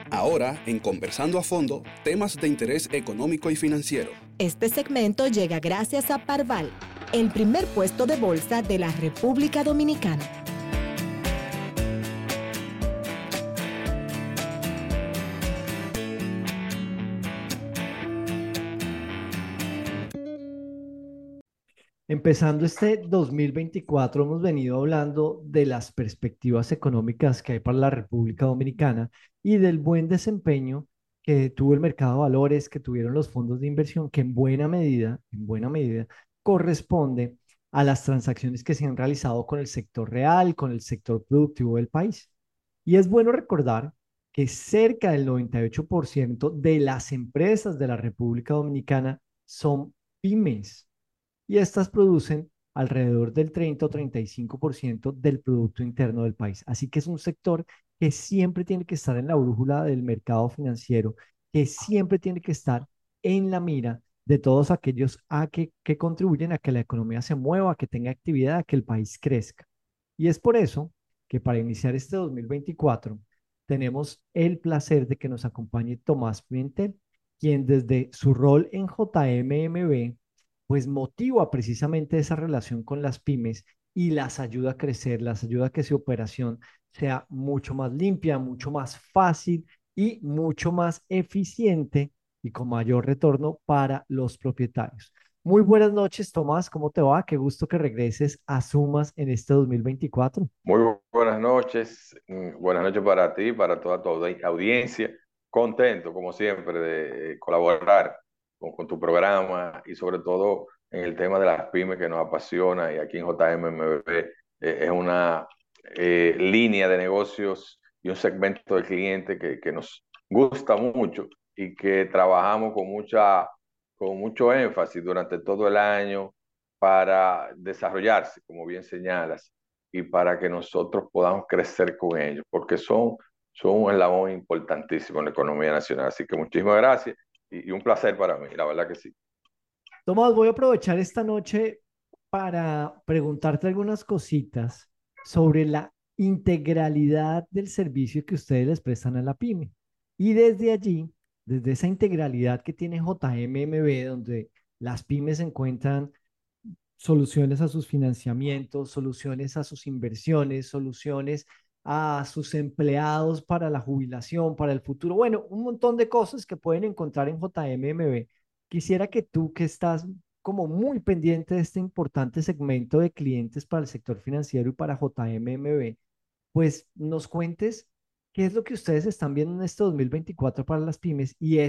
Ahora, en Conversando a Fondo, temas de interés económico y financiero. Este segmento llega gracias a Parval, el primer puesto de bolsa de la República Dominicana. Empezando este 2024, hemos venido hablando de las perspectivas económicas que hay para la República Dominicana y del buen desempeño que tuvo el mercado de valores, que tuvieron los fondos de inversión, que en buena medida, corresponde a las transacciones que se han realizado con el sector real, con el sector productivo del país. Y es bueno recordar que cerca del 98% de las empresas de la República Dominicana son pymes y estas producen alrededor del 30 o 35% del Producto Interno del país. Así que es un sector que siempre tiene que estar en la brújula del mercado financiero, que siempre tiene que estar en la mira de todos aquellos que contribuyen a que la economía se mueva, a que tenga actividad, a que el país crezca. Y es por eso que para iniciar este 2024 tenemos el placer de que nos acompañe Tomás Pimentel, quien desde su rol en JMMB pues motiva precisamente esa relación con las pymes y las ayuda a crecer, las ayuda a que su operación sea mucho más limpia, mucho más fácil y mucho más eficiente y con mayor retorno para los propietarios. Muy buenas noches, Tomás, ¿cómo te va? Qué gusto que regreses a Sumas en este 2024. Muy buenas noches, buenas noches para ti, para toda tu audiencia. Contento, como siempre, de colaborar con tu programa y sobre todo en el tema de las pymes que nos apasiona y aquí en JMMB es una línea de negocios y un segmento de cliente que nos gusta mucho y que trabajamos con mucho énfasis durante todo el año para desarrollarse, como bien señalas y para que nosotros podamos crecer con ellos, porque son un eslabón importantísimo en la economía nacional. Así que muchísimas gracias y un placer para mí, la verdad que sí. Tomás, voy a aprovechar esta noche para preguntarte algunas cositas sobre la integralidad del servicio que ustedes les prestan a la pyme. Y desde allí, desde esa integralidad que tiene JMMB, donde las pymes encuentran soluciones a sus financiamientos, soluciones a sus inversiones, soluciones a sus empleados para la jubilación, para el futuro. Bueno, un montón de cosas que pueden encontrar en JMMB. Quisiera que tú, que estás como muy pendiente de este importante segmento de clientes para el sector financiero y para JMMB, pues nos cuentes qué es lo que ustedes están viendo en este 2024 para las pymes y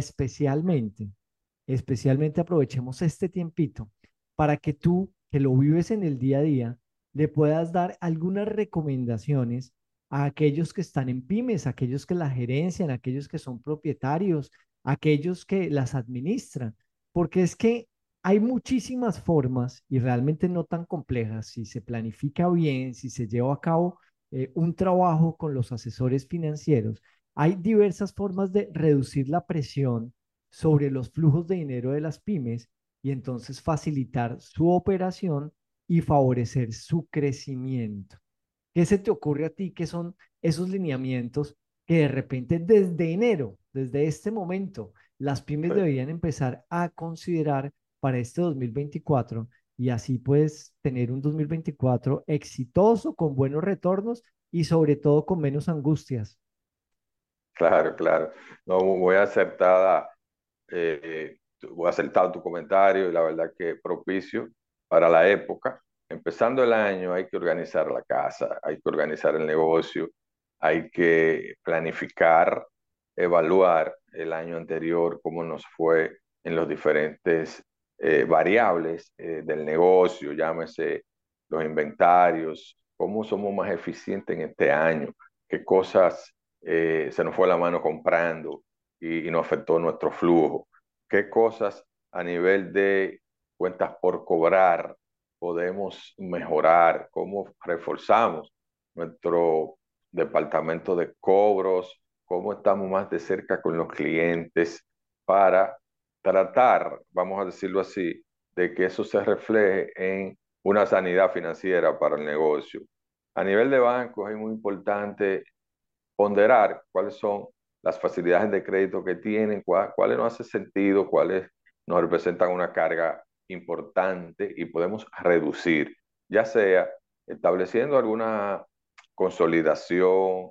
especialmente aprovechemos este tiempito para que tú, que lo vives en el día a día, le puedas dar algunas recomendaciones a aquellos que están en pymes, a aquellos que la gerencian, a aquellos que son propietarios, a aquellos que las administran, porque es que hay muchísimas formas y realmente no tan complejas si se planifica bien, si se lleva a cabo un trabajo con los asesores financieros. Hay diversas formas de reducir la presión sobre los flujos de dinero de las pymes y entonces facilitar su operación y favorecer su crecimiento. ¿Qué se te ocurre a ti que son esos lineamientos que de repente desde enero, desde este momento, las pymes Sí. deberían empezar a considerar para este 2024 y así puedes tener un 2024 exitoso, con buenos retornos y sobre todo con menos angustias? Claro, claro. No, voy acertado tu comentario y la verdad que propicio para la época. Empezando el año hay que organizar la casa, hay que organizar el negocio, hay que planificar, evaluar el año anterior, cómo nos fue en los diferentes variables del negocio, llámese los inventarios, cómo somos más eficientes en este año, qué cosas se nos fue la mano comprando y nos afectó nuestro flujo. ¿Qué cosas a nivel de cuentas por cobrar podemos mejorar? ¿Cómo reforzamos nuestro departamento de cobros? ¿Cómo estamos más de cerca con los clientes para tratar, vamos a decirlo así, de que eso se refleje en una sanidad financiera para el negocio? A nivel de bancos es muy importante ponderar cuáles son las facilidades de crédito que tienen, cuáles nos hace sentido, cuáles nos representan una carga importante y podemos reducir, ya sea estableciendo alguna consolidación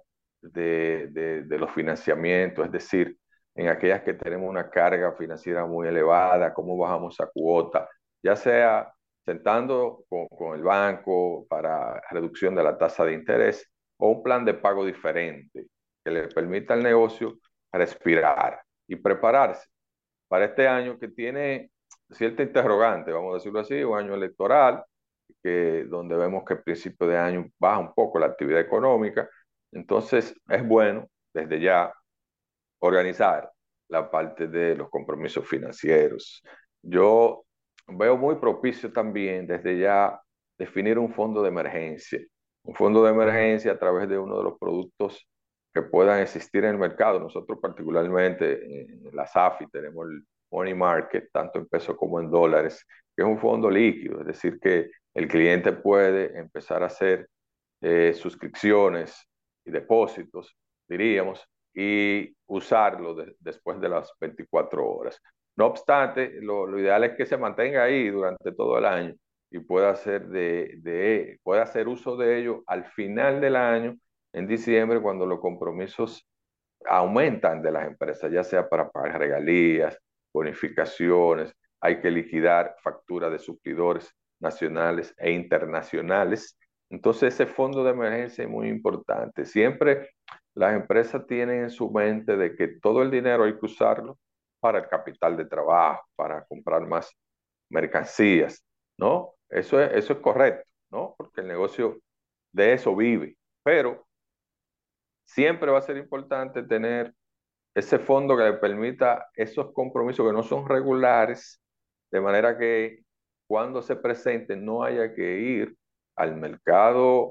de los financiamientos, es decir, en aquellas que tenemos una carga financiera muy elevada, cómo bajamos a cuota, ya sea sentando con el banco para reducción de la tasa de interés o un plan de pago diferente que le permita al negocio respirar y prepararse para este año que tiene cierta interrogante, vamos a decirlo así, un año electoral, donde vemos que a principio de año baja un poco la actividad económica. Entonces es bueno desde ya organizar la parte de los compromisos financieros. Yo veo muy propicio también desde ya definir un fondo de emergencia a través de uno de los productos que puedan existir en el mercado. Nosotros particularmente en la SAFI tenemos el Money Market, tanto en pesos como en dólares, que es un fondo líquido, es decir, que el cliente puede empezar a hacer suscripciones y depósitos, diríamos, y usarlo después de las 24 horas. No obstante, lo ideal es que se mantenga ahí durante todo el año y pueda hacer uso de ello al final del año, en diciembre, cuando los compromisos aumentan de las empresas, ya sea para pagar regalías, bonificaciones, hay que liquidar facturas de suplidores nacionales e internacionales. Entonces, ese fondo de emergencia es muy importante. Siempre las empresas tienen en su mente de que todo el dinero hay que usarlo para el capital de trabajo, para comprar más mercancías, ¿no? Eso es correcto, ¿no? Porque el negocio de eso vive. Pero siempre va a ser importante tener ese fondo que le permita esos compromisos que no son regulares, de manera que cuando se presente no haya que ir al mercado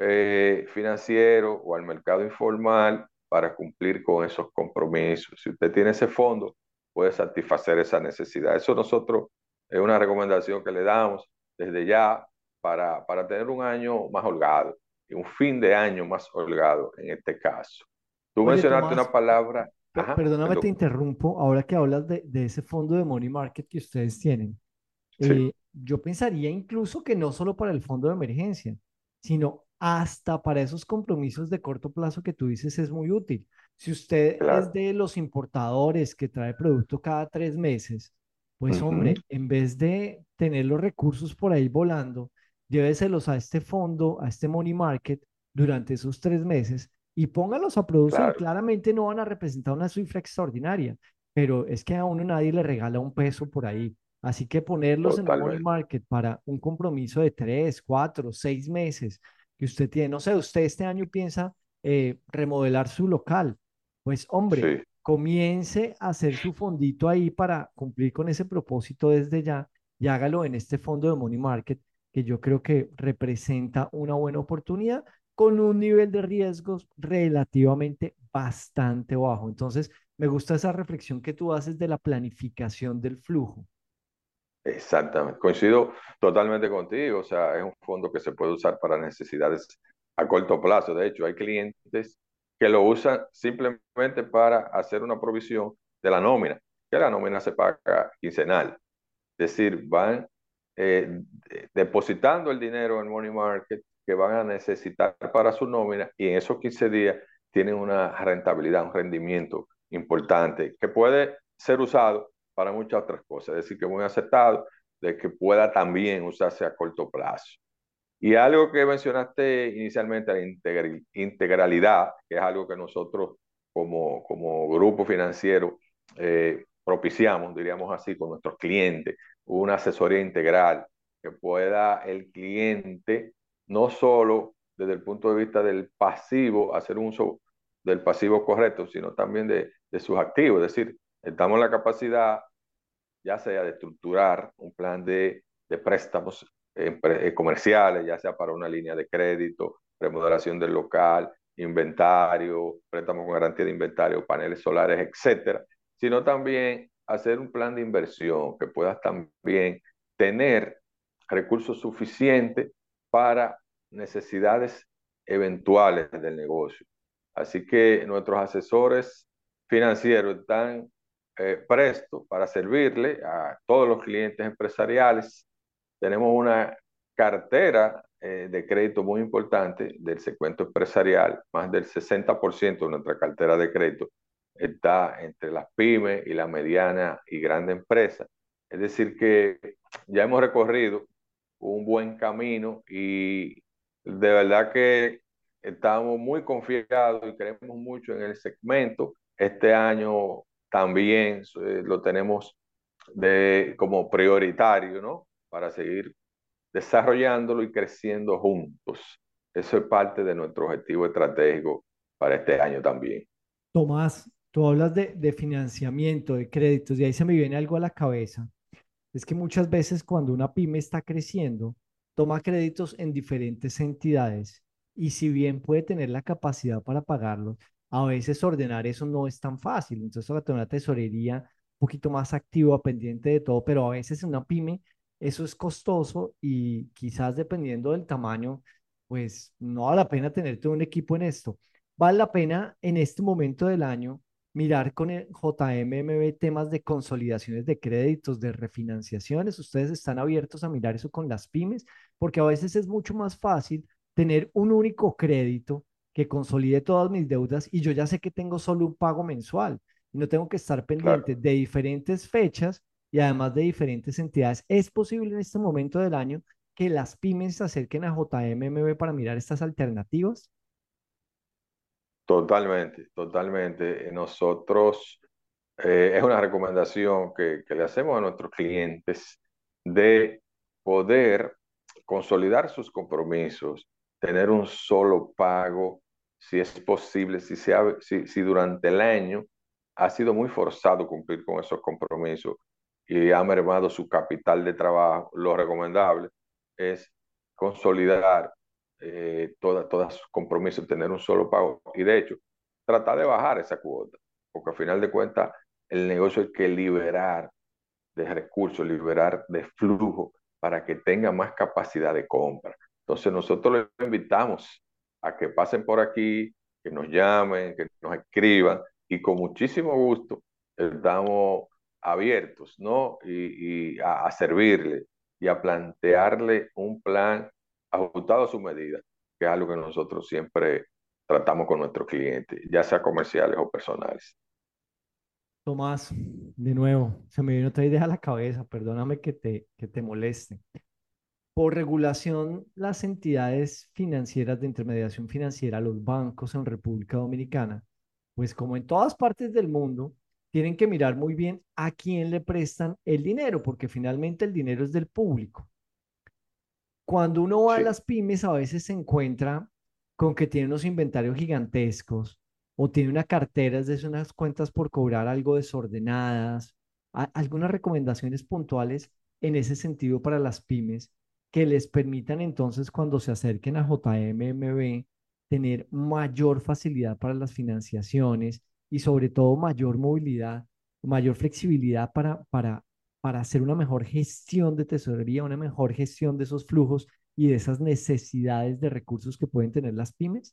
financiero o al mercado informal para cumplir con esos compromisos. Si usted tiene ese fondo, puede satisfacer esa necesidad. Eso nosotros es una recomendación que le damos desde ya para tener un año más holgado y un fin de año más holgado en este caso. Tú Oye, mencionaste Tomás, una palabra, ajá, perdóname, te perdón, interrumpo. Ahora que hablas de ese fondo de Money Market que ustedes tienen, sí, yo pensaría incluso que no solo para el fondo de emergencia, sino hasta para esos compromisos de corto plazo que tú dices es muy útil. Si usted es claro. de los importadores que trae producto cada 3 meses, pues Ujú, hombre, en vez de tener los recursos por ahí volando, lléveselos a este fondo, a este money market durante esos 3 meses y póngalos a producir. claro, Claramente no van a representar una cifra extraordinaria, pero es que a uno nadie le regala un peso por ahí. Así que ponerlos en un money totalmente. market para un compromiso de 3, 4, 6 meses que usted tiene, no sé, usted este año piensa remodelar su local, pues hombre, Sí, comience a hacer su fondito ahí para cumplir con ese propósito desde ya y hágalo en este fondo de money market que yo creo que representa una buena oportunidad con un nivel de riesgos relativamente bastante bajo. Entonces, me gusta esa reflexión que tú haces de la planificación del flujo. exactamente. Coincido totalmente contigo. O sea, es un fondo que se puede usar para necesidades a corto plazo. De hecho, hay clientes que lo usan simplemente para hacer una provisión de la nómina, que la nómina se paga quincenal. Es decir, van depositando el dinero en Money Market que van a necesitar para su nómina y en esos 15 días tienen una rentabilidad, un rendimiento importante que puede ser usado para muchas otras cosas. Es decir, que es muy aceptado de que pueda también usarse a corto plazo. Y algo que mencionaste inicialmente, la integralidad, que es algo que nosotros como grupo financiero propiciamos, diríamos así, con nuestros clientes, una asesoría integral que pueda el cliente no solo desde el punto de vista del pasivo, hacer un uso del pasivo correcto, sino también de sus activos. Es decir, estamos en la capacidad ya sea de estructurar un plan de préstamos comerciales, ya sea para una línea de crédito, remodelación del local, inventario, préstamos con garantía de inventario, paneles solares, etcétera, sino también hacer un plan de inversión que puedas también tener recursos suficientes para necesidades eventuales del negocio. Así que nuestros asesores financieros están prestos para servirle a todos los clientes empresariales. Tenemos una cartera de crédito muy importante del segmento empresarial. Más del 60% de nuestra cartera de crédito está entre las pymes y la mediana y grande empresa. Es decir, que ya hemos recorrido un buen camino y de verdad que estamos muy confiados y creemos mucho en el segmento. Este año también lo tenemos como prioritario, ¿no? Para seguir desarrollándolo y creciendo juntos. Eso es parte de nuestro objetivo estratégico para este año también. Tomás, tú hablas de financiamiento, de créditos, y ahí se me viene algo a la cabeza. Es que muchas veces cuando una pyme está creciendo, toma créditos en diferentes entidades y si bien puede tener la capacidad para pagarlos, a veces ordenar eso no es tan fácil. Entonces, toca tener una tesorería un poquito más activa, pendiente de todo, pero a veces en una pyme eso es costoso y quizás dependiendo del tamaño, pues no vale la pena tener todo un equipo en esto. Vale la pena en este momento del año mirar con el JMMB temas de consolidaciones de créditos, de refinanciaciones. Ustedes están abiertos a mirar eso con las pymes, porque a veces es mucho más fácil tener un único crédito que consolide todas mis deudas y yo ya sé que tengo solo un pago mensual y no tengo que estar pendiente Claro, de diferentes fechas y además de diferentes entidades. ¿Es posible en este momento del año que las pymes se acerquen a JMMB para mirar estas alternativas? totalmente, totalmente. Nosotros, es una recomendación que le hacemos a nuestros clientes de poder consolidar sus compromisos, tener un solo pago, si es posible, si durante el año ha sido muy forzado cumplir con esos compromisos y ha mermado su capital de trabajo. Lo recomendable es consolidar todos sus compromisos, tener un solo pago y de hecho tratar de bajar esa cuota, porque al final de cuentas el negocio hay que liberar de recursos, liberar de flujo para que tenga más capacidad de compra. Entonces nosotros les invitamos a que pasen por aquí, que nos llamen, que nos escriban y con muchísimo gusto estamos abiertos, ¿no? Y a servirle y a plantearle un plan ajustado a su medida, que es algo que nosotros siempre tratamos con nuestros clientes, ya sea comerciales o personales. Tomás, de nuevo, se me vino otra idea a la cabeza, perdóname que te moleste. Por regulación, las entidades financieras de intermediación financiera, los bancos en República Dominicana, pues como en todas partes del mundo, tienen que mirar muy bien a quién le prestan el dinero, porque finalmente el dinero es del público. Cuando uno va a Sí. las pymes, a veces se encuentra con que tiene unos inventarios gigantescos o tiene una cartera de unas cuentas por cobrar algo desordenadas. Algunas recomendaciones puntuales en ese sentido para las pymes que les permitan entonces cuando se acerquen a JMMB tener mayor facilidad para las financiaciones y sobre todo mayor movilidad, mayor flexibilidad para hacer una mejor gestión de tesorería, una mejor gestión de esos flujos y de esas necesidades de recursos que pueden tener las pymes?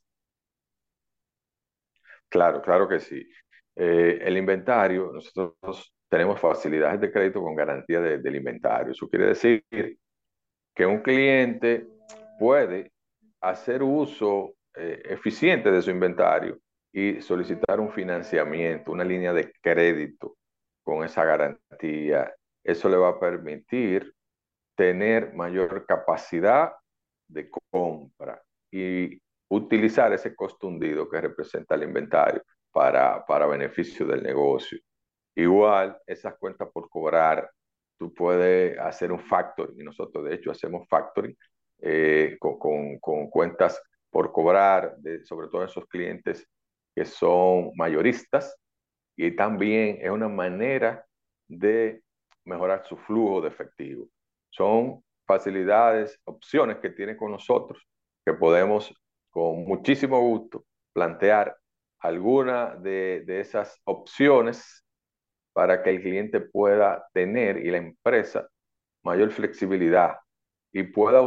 Claro, claro que sí. El inventario, nosotros tenemos facilidades de crédito con garantía del inventario. Eso quiere decir que un cliente puede hacer uso eficiente de su inventario y solicitar un financiamiento, una línea de crédito con esa garantía. Eso le va a permitir tener mayor capacidad de compra y utilizar ese costo hundido que representa el inventario para beneficio del negocio. Igual, esas cuentas por cobrar, tú puedes hacer un factoring, y nosotros de hecho hacemos factoring con cuentas por cobrar, sobre todo esos clientes que son mayoristas, y también es una manera de mejorar su flujo de efectivo. Son facilidades, opciones que tiene con nosotros que podemos con muchísimo gusto plantear alguna de esas opciones para que el cliente pueda tener y la empresa mayor flexibilidad y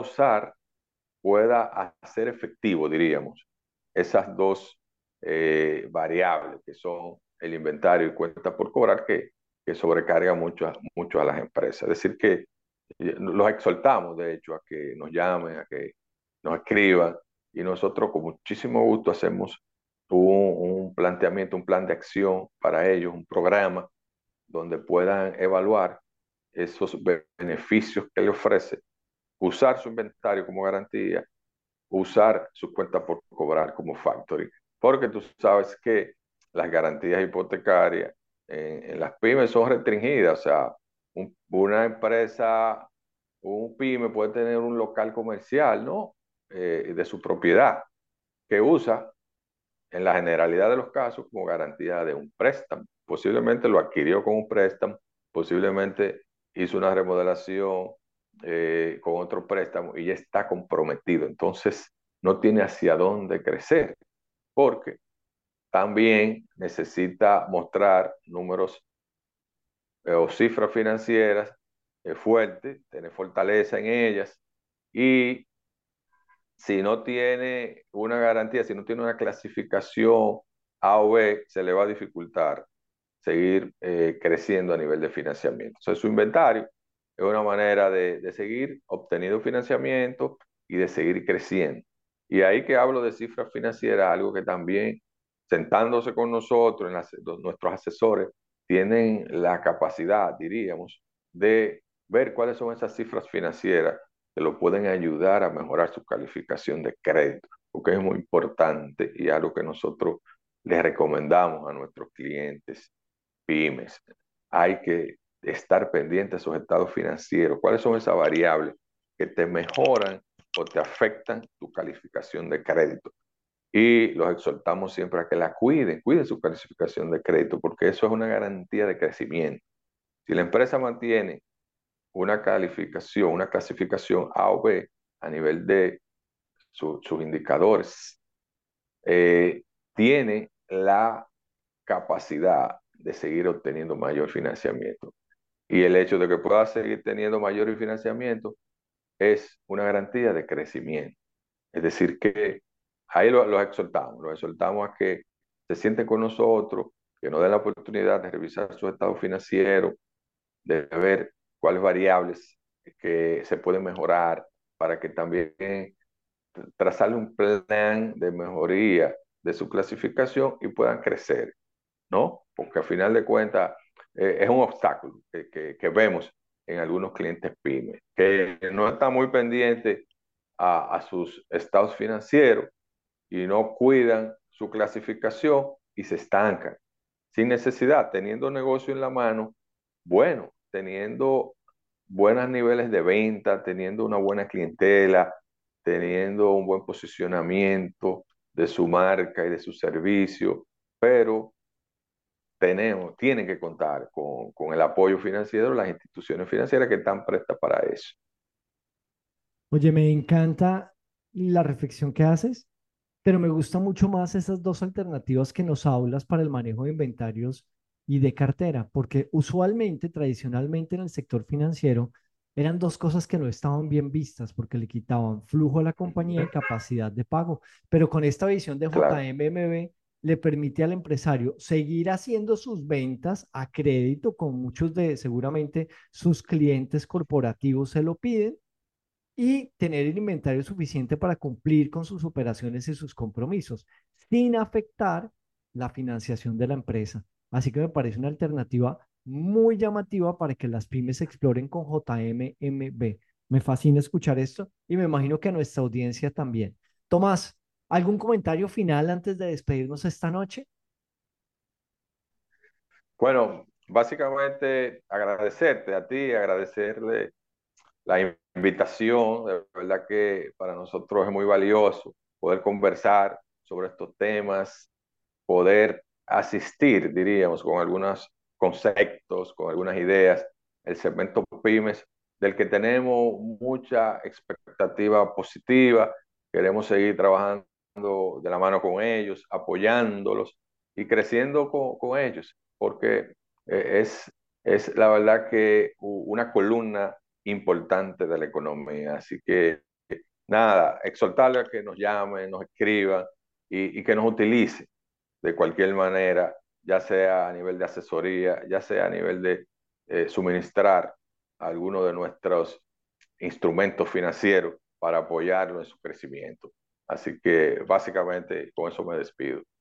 pueda hacer efectivo, diríamos, esas dos variables que son el inventario y cuenta por cobrar que sobrecarga mucho a las empresas. Es decir, que los exhortamos, de hecho, a que nos llamen, a que nos escriban, y nosotros con muchísimo gusto hacemos un planteamiento, un plan de acción para ellos, un programa donde puedan evaluar esos beneficios que le ofrece, usar su inventario como garantía, usar su cuenta por cobrar como factory, porque tú sabes que las garantías hipotecarias en las pymes son restringidas, o sea, una empresa, un pyme puede tener un local comercial, ¿no? De su propiedad, que usa en la generalidad de los casos como garantía de un préstamo. Posiblemente lo adquirió con un préstamo, posiblemente hizo una remodelación con otro préstamo y ya está comprometido. Entonces no tiene hacia dónde crecer porque también necesita mostrar números o cifras financieras fuertes, tener fortaleza en ellas y si no tiene una garantía, si no tiene una clasificación A o B, se le va a dificultar seguir creciendo a nivel de financiamiento. O sea, su inventario es una manera de seguir obteniendo financiamiento y de seguir creciendo. Y ahí que hablo de cifras financieras, algo que también sentándose con nosotros, nuestros asesores, tienen la capacidad, diríamos, de ver cuáles son esas cifras financieras que lo pueden ayudar a mejorar su calificación de crédito, porque es muy importante y algo que nosotros les recomendamos a nuestros clientes pymes. Hay que estar pendiente de sus estados financieros. ¿Cuáles son esas variables que te mejoran o te afectan tu calificación de crédito? Y los exhortamos siempre a que la cuiden su calificación de crédito, porque eso es una garantía de crecimiento. Si la empresa mantiene una calificación, una clasificación A o B a nivel de sus indicadores, tiene la capacidad de seguir obteniendo mayor financiamiento. Y el hecho de que pueda seguir teniendo mayor financiamiento es una garantía de crecimiento. Es decir, que ahí los exhortamos a que se sienten con nosotros, que nos den la oportunidad de revisar su estado financiero, de ver cuáles variables que se pueden mejorar para que también trazarle un plan de mejoría de su clasificación y puedan crecer, ¿no? Porque al final de cuentas es un obstáculo que vemos en algunos clientes pymes, que no están muy pendientes a sus estados financieros y no cuidan su clasificación y se estancan sin necesidad, teniendo negocio en la mano, bueno, teniendo buenos niveles de venta, teniendo una buena clientela, teniendo un buen posicionamiento de su marca y de su servicio, pero tienen que contar con el apoyo financiero de las instituciones financieras que están prestas para eso. Oye, me encanta la reflexión que haces, pero me gusta mucho más esas dos alternativas que nos hablas para el manejo de inventarios y de cartera, porque usualmente, tradicionalmente en el sector financiero, eran dos cosas que no estaban bien vistas porque le quitaban flujo a la compañía y capacidad de pago. Pero con esta visión de Claro, JMMB le permite al empresario seguir haciendo sus ventas a crédito, con muchos de seguramente sus clientes corporativos se lo piden y tener el inventario suficiente para cumplir con sus operaciones y sus compromisos, sin afectar la financiación de la empresa. Así que me parece una alternativa muy llamativa para que las pymes exploren con JMMB. Me fascina escuchar esto y me imagino que a nuestra audiencia también. Tomás, ¿algún comentario final antes de despedirnos esta noche? bueno, básicamente agradecerte a ti, agradecerle la invitación, de verdad que para nosotros es muy valioso poder conversar sobre estos temas, poder asistir, diríamos, con algunos conceptos, con algunas ideas, el segmento pymes, del que tenemos mucha expectativa positiva, queremos seguir trabajando de la mano con ellos, apoyándolos y creciendo con ellos, porque es la verdad que una columna importante de la economía. Así que nada, exhortarle a que nos llamen, nos escriban y que nos utilicen de cualquier manera ya sea a nivel de asesoría, ya sea a nivel de suministrar algunos de nuestros instrumentos financieros para apoyarlo en su crecimiento. Así que básicamente con eso me despido.